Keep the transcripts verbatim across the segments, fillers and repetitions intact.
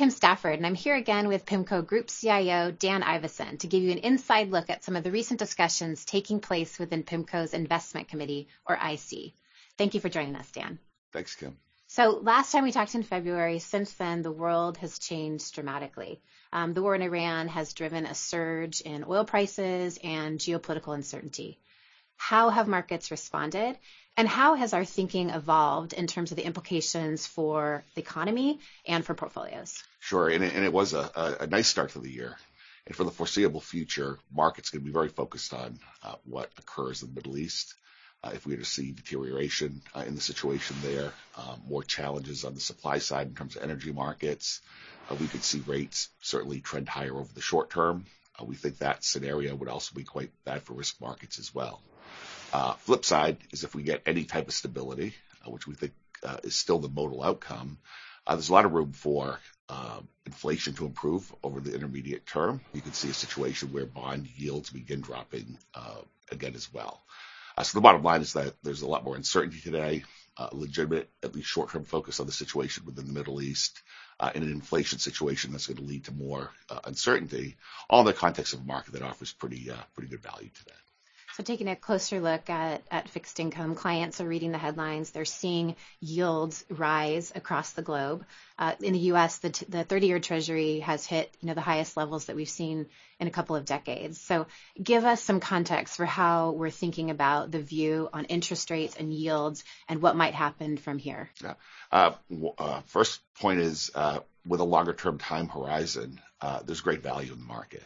Kim Stafford, and I'm here again with PIMCO Group C I O Dan Ivascyn to give you an inside look at some of the recent discussions taking place within PIMCO's Investment Committee, or I C. Thank you for joining us, Dan. Thanks, Kim. So last time we talked in February, since then, the world has changed dramatically. Um, the war in Iran has driven a surge in oil prices and geopolitical uncertainty. How have markets responded? And how has our thinking evolved in terms of the implications for the economy and for portfolios? Sure, and it, and it was a, a, a nice start to the year. And for the foreseeable future, markets are going to be very focused on uh, what occurs in the Middle East. Uh, if we were to see deterioration uh, in the situation there, uh, more challenges on the supply side in terms of energy markets, uh, we could see rates certainly trend higher over the short term. Uh, we think that scenario would also be quite bad for risk markets as well. Uh, flip side is if we get any type of stability, uh, which we think uh, is still the modal outcome, uh, there's a lot of room for uh, inflation to improve over the intermediate term. You can see a situation where bond yields begin dropping uh, again as well. Uh, so the bottom line is that there's a lot more uncertainty today, uh, legitimate, at least short-term focus on the situation within the Middle East, uh, in an inflation situation that's going to lead to more uh, uncertainty, all in the context of a market that offers pretty, uh, pretty good value today. So taking a closer look at, at fixed income, clients are reading the headlines. They're seeing yields rise across the globe. Uh, in the U S, the, t- the thirty-year Treasury has hit, you know, the highest levels that we've seen in a couple of decades. So give us some context for how we're thinking about the view on interest rates and yields and what might happen from here. Yeah. Uh, w- uh, first point is uh, with a longer-term time horizon, uh, there's great value in the market.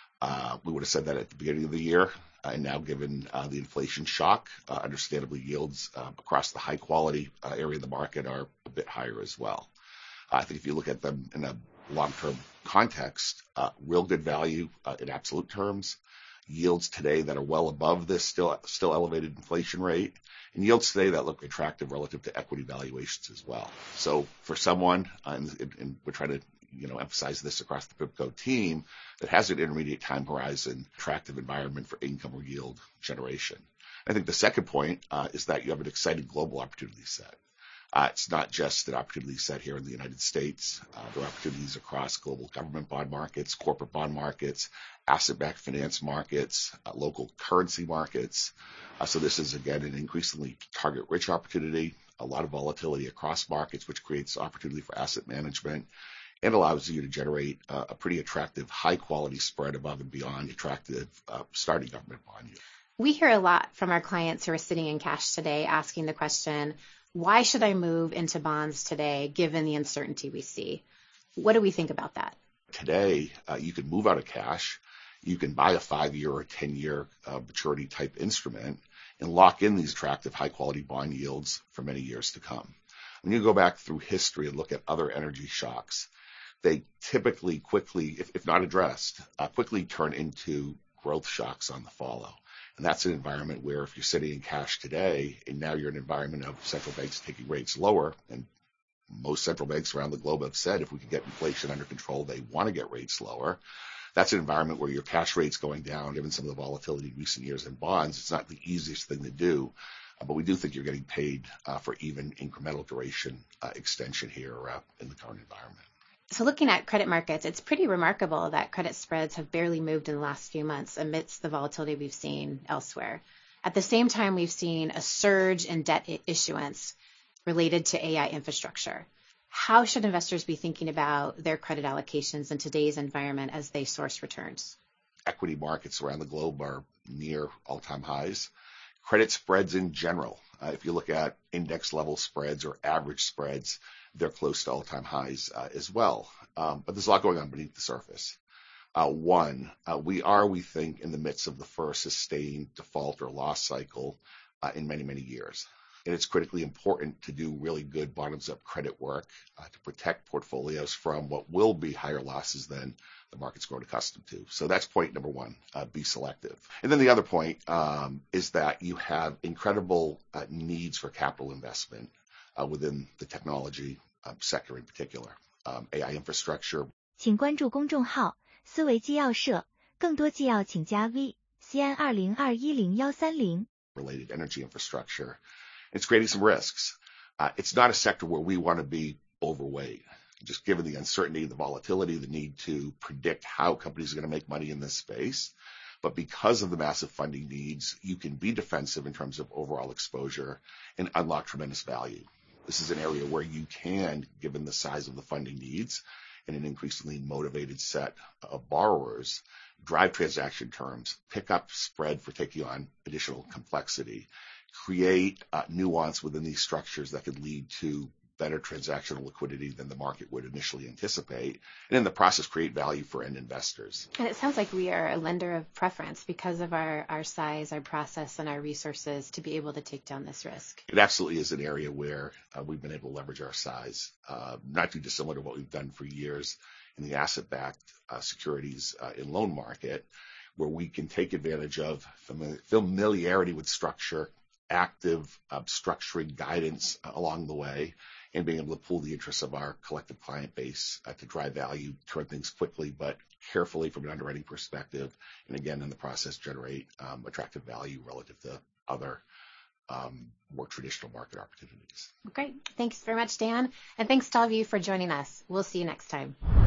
Uh, we would have said that at the beginning of the year. Uh, and now, given uh, the inflation shock, uh, understandably, yields uh, across the high-quality uh, area of the market are a bit higher as well. Uh, I think if you look at them in a long-term context, uh, real good value uh, in absolute terms, yields today that are well above this still still elevated inflation rate, and yields today that look attractive relative to equity valuations as well. So for someone, uh, and, and we're trying to you know, emphasize this across the PIMCO team that has an intermediate time horizon, attractive environment for income or yield generation. I think the second point uh, is that you have an exciting global opportunity set. Uh, it's not just an opportunity set here in the United States. Uh, there are opportunities across global government bond markets, corporate bond markets, asset-backed finance markets, uh, local currency markets. Uh, so this is, again, an increasingly target-rich opportunity, a lot of volatility across markets, which creates opportunity for asset management and allows you to generate uh, a pretty attractive high-quality spread above and beyond attractive uh, starting government bond yield. We hear a lot from our clients who are sitting in cash today asking the question, why should I move into bonds today given the uncertainty we see? What do we think about that? Today, uh, you can move out of cash. You can buy a five-year or ten-year uh, maturity type instrument and lock in these attractive high-quality bond yields for many years to come. When you go back through history and look at other energy shocks, they typically quickly, if, if not addressed, uh, quickly turn into growth shocks on the follow. And that's an environment where if you're sitting in cash today and now you're in an environment of central banks taking rates lower, and most central banks around the globe have said if we can get inflation under control, they want to get rates lower. That's an environment where your cash rate's going down, given some of the volatility in recent years in bonds. It's not the easiest thing to do, uh, but we do think you're getting paid uh, for even incremental duration uh, extension here uh, in the current environment. So looking at credit markets, it's pretty remarkable that credit spreads have barely moved in the last few months amidst the volatility we've seen elsewhere. At the same time, we've seen a surge in debt issuance related to A I infrastructure. How should investors be thinking about their credit allocations in today's environment as they source returns? Equity markets around the globe are near all-time highs. Credit spreads in general, uh, if you look at index level spreads or average spreads, they're close to all-time highs uh, as well. Um, but there's a lot going on beneath the surface. Uh, one, uh, we are, we think, in the midst of the first sustained default or loss cycle uh, in many, many years. And it's critically important to do really good bottoms-up credit work uh, to protect portfolios from what will be higher losses than the market's grown accustomed to. So that's point number one, uh, be selective. And then the other point um, is that you have incredible uh, needs for capital investment uh, within the technology uh, sector in particular. Um, A I infrastructure. 请关注公众号思维纪要社，更多纪要请加 V C N 二零二一零幺三零。 Related energy infrastructure. It's creating some risks. Uh, it's not a sector where we want to be overweight. just given the uncertainty, the volatility, the need to predict how companies are going to make money in this space. But because of the massive funding needs, you can be defensive in terms of overall exposure and unlock tremendous value. This is an area where you can, given the size of the funding needs and an increasingly motivated set of borrowers, drive transaction terms, pick up spread for taking on additional complexity, create uh, nuance within these structures that could lead to better transactional liquidity than the market would initially anticipate, and in the process create value for end investors. And it sounds like we are a lender of preference because of our, our size, our process, and our resources to be able to take down this risk. It absolutely is an area where uh, we've been able to leverage our size, uh, not too dissimilar to what we've done for years in the asset-backed uh, securities uh, in loan market, where we can take advantage of familiarity with structure, active uh, structuring guidance uh, along the way, and being able to pull the interests of our collective client base uh, to drive value, turn things quickly but carefully from an underwriting perspective, and again, in the process, generate um, attractive value relative to other um, more traditional market opportunities. Great. Thanks very much, Dan. And thanks to all of you for joining us. We'll see you next time.